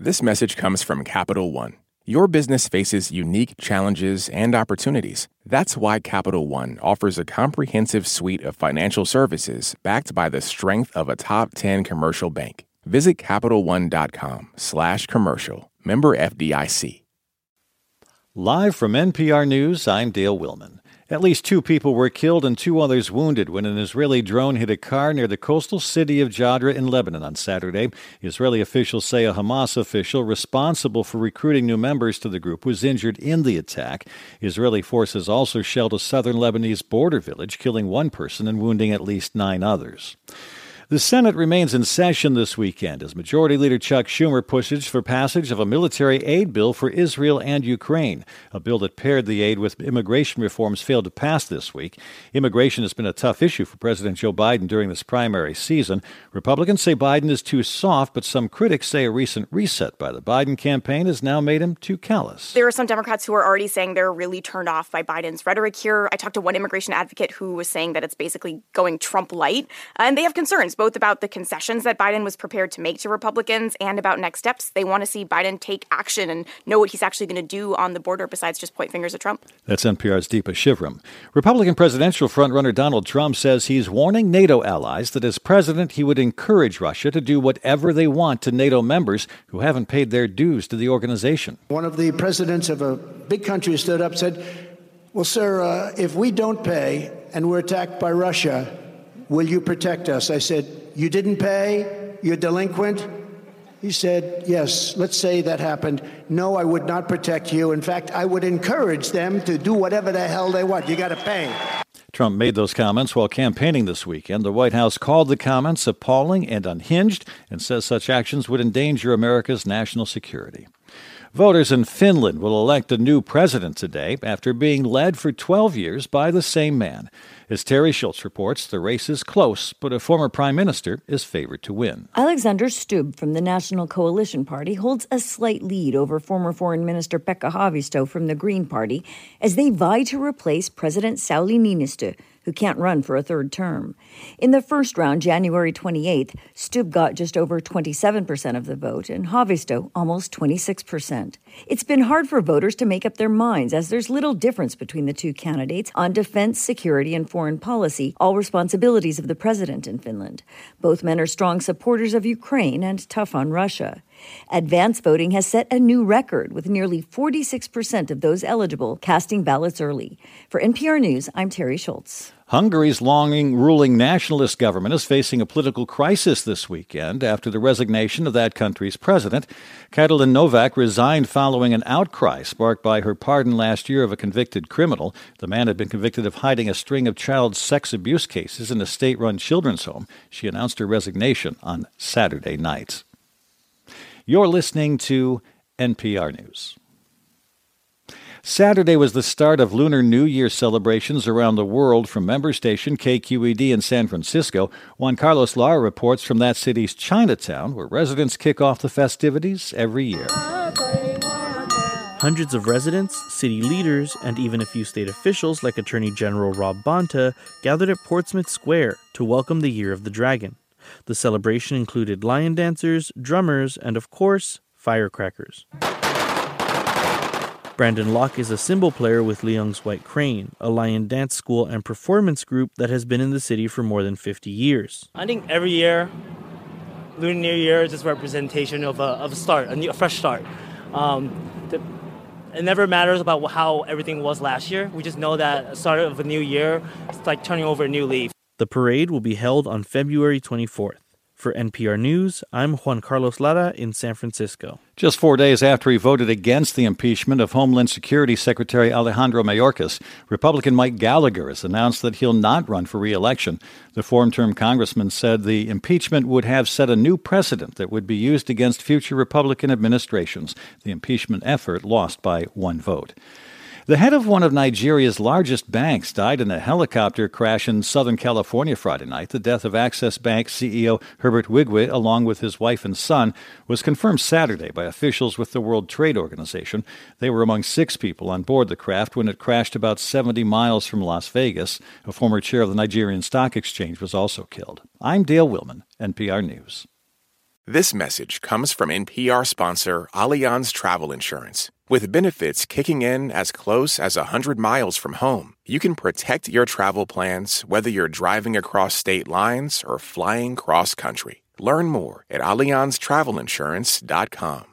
This message comes from Capital One. Your business faces unique challenges and opportunities. That's why Capital One offers a comprehensive suite of financial services backed by the strength of a top 10 commercial bank. Visit CapitalOne.com/commercial. Member FDIC. Live from NPR News, I'm Dale Willman. At least 2 people were killed and 2 others wounded when an Israeli drone hit a car near the coastal city of Jadra in Lebanon on Saturday. Israeli officials say a Hamas official responsible for recruiting new members to the group was injured in the attack. Israeli forces also shelled a southern Lebanese border village, killing 1 person and wounding at least 9 others. The Senate remains in session this weekend as Majority Leader Chuck Schumer pushes for passage of a military aid bill for Israel and Ukraine. A bill that paired the aid with immigration reforms failed to pass this week. Immigration has been a tough issue for President Joe Biden during this primary season. Republicans say Biden is too soft, but some critics say a recent reset by the Biden campaign has now made him too callous. There are some Democrats who are already saying they're really turned off by Biden's rhetoric here. I talked to one immigration advocate who was saying that it's basically going Trump light, and they have concerns both about the concessions that Biden was prepared to make to Republicans and about next steps. They want to see Biden take action and know what he's actually going to do on the border besides just point fingers at Trump. That's NPR's Deepa Shivram. Republican presidential frontrunner Donald Trump says he's warning NATO allies that as president he would encourage Russia to do whatever they want to NATO members who haven't paid their dues to the organization. One of the presidents of a big country stood up and said, well, sir, if we don't pay and we're attacked by Russia, will you protect us? I said, you didn't pay? You're delinquent? He said, yes, let's say that happened. No, I would not protect you. In fact, I would encourage them to do whatever the hell they want. You got to pay. Trump made those comments while campaigning this weekend. The White House called the comments appalling and unhinged and says such actions would endanger America's national security. Voters in Finland will elect a new president today after being led for 12 years by the same man. As Terry Schultz reports, the race is close, but a former prime minister is favored to win. Alexander Stubb from the National Coalition Party holds a slight lead over former Foreign Minister Pekka Haavisto from the Green Party as they vie to replace President Sauli Niinistö, who can't run for a third term. In the first round, January 28th, Stubb got just over 27% of the vote and Haavisto almost 26%. It's been hard for voters to make up their minds as there's little difference between the two candidates on defense, security, and foreign policy, all responsibilities of the president in Finland. Both men are strong supporters of Ukraine and tough on Russia. Advance voting has set a new record, with nearly 46% of those eligible casting ballots early. For NPR News, I'm Terry Schultz. Hungary's long-ruling nationalist government is facing a political crisis this weekend after the resignation of that country's president. Katalin Novak resigned following an outcry sparked by her pardon last year of a convicted criminal. The man had been convicted of hiding a string of child sex abuse cases in a state-run children's home. She announced her resignation on Saturday night. You're listening to NPR News. Saturday was the start of Lunar New Year celebrations around the world from member station KQED in San Francisco. Juan Carlos Lara reports from that city's Chinatown, where residents kick off the festivities every year. Hundreds of residents, city leaders, and even a few state officials like Attorney General Rob Bonta gathered at Portsmouth Square to welcome the Year of the Dragon. The celebration included lion dancers, drummers, and of course, firecrackers. Brandon Locke is a cymbal player with Leung's White Crane, a lion dance school and performance group that has been in the city for more than 50 years. I think every year, Lunar New Year is just a representation of a start, a fresh start. It never matters about how everything was last year. We just know that the start of a new year, it's like turning over a new leaf. The parade will be held on February 24th. For NPR News, I'm Juan Carlos Lara in San Francisco. Just 4 days after he voted against the impeachment of Homeland Security Secretary Alejandro Mayorkas, Republican Mike Gallagher has announced that he'll not run for re-election. The four-term congressman said the impeachment would have set a new precedent that would be used against future Republican administrations. The impeachment effort lost by 1 vote. The head of one of Nigeria's largest banks died in a helicopter crash in Southern California Friday night. The death of Access Bank CEO Herbert Wigwe, along with his wife and son, was confirmed Saturday by officials with the World Trade Organization. They were among 6 people on board the craft when it crashed about 70 miles from Las Vegas. A former chair of the Nigerian Stock Exchange was also killed. I'm Dale Willman, NPR News. This message comes from NPR sponsor Allianz Travel Insurance. With benefits kicking in as close as 100 miles from home, you can protect your travel plans whether you're driving across state lines or flying cross-country. Learn more at AllianzTravelinsurance.com.